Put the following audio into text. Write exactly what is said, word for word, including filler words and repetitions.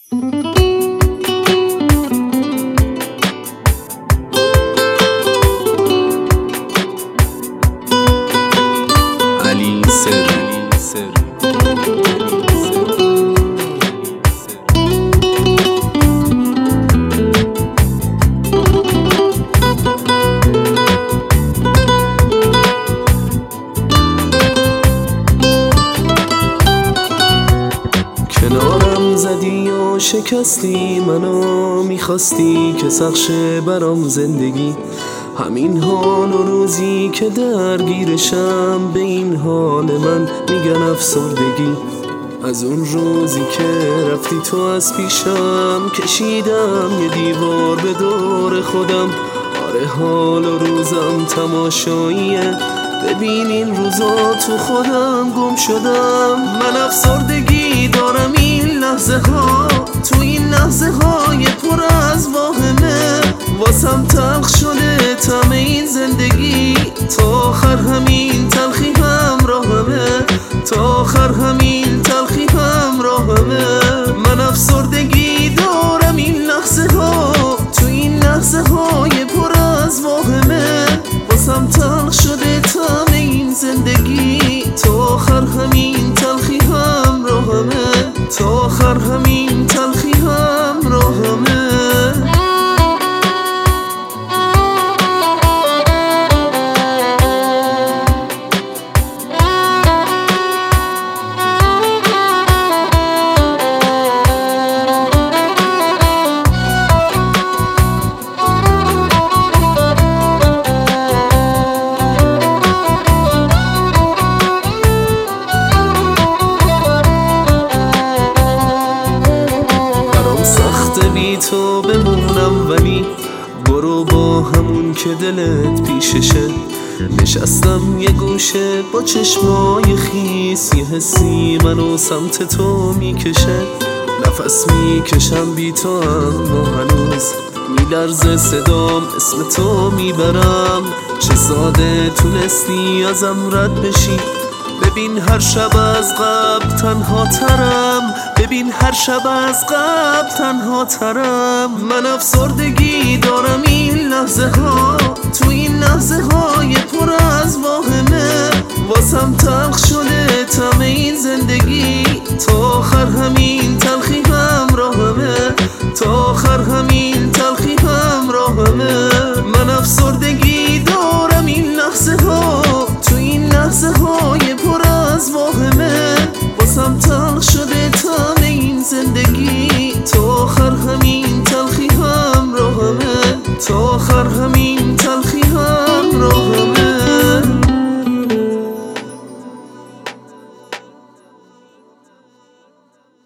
علی سر کنارم زدی و شکستی منو، میخواستی که سخشه برام زندگی. همین حال و روزی که درگیرشم، به این حال من میگن افسردگی. از اون روزی که رفتی تو از پیشم، کشیدم یه دیوار به دور خودم. آره حال و روزم تماشاییه، ببین این روزا تو خودم گم شدم. من افسردگی دارم این لحظه ها، تو این لحظه های پر از واهمه. واسم تلخ شده طعم این زندگی، تا آخر همین تلخی همراهمه، تا آخر همین تلخی همراهمه. من افسردگی دارم این لحظه ها، تو این لحظه های پر از واهمه. واسم تلخ شده طعم این زندگی، تا آخر همین تلخی همراهمه، تا آخر همین تلخی همراهمه. بی تو بمونم، ولی برو با همون که دلت پیششه. نشستم یه گوشه با چشمای خیس، یه حسی منو سمت تو میکشه. نفس میکشم بی تو اما هنوز میلرزه صدام، اسم تو میبرم. چه ساده تونستی ازم رد بشی، ببین هر شب از قبل تنها ترم، ببین هر شب از قبل تنها ترم. من افسردگی دارم این لحظه ها، تو این لحظه های پر از واهمه. واسم تلخ شده طعم این زندگی، تا آخر همین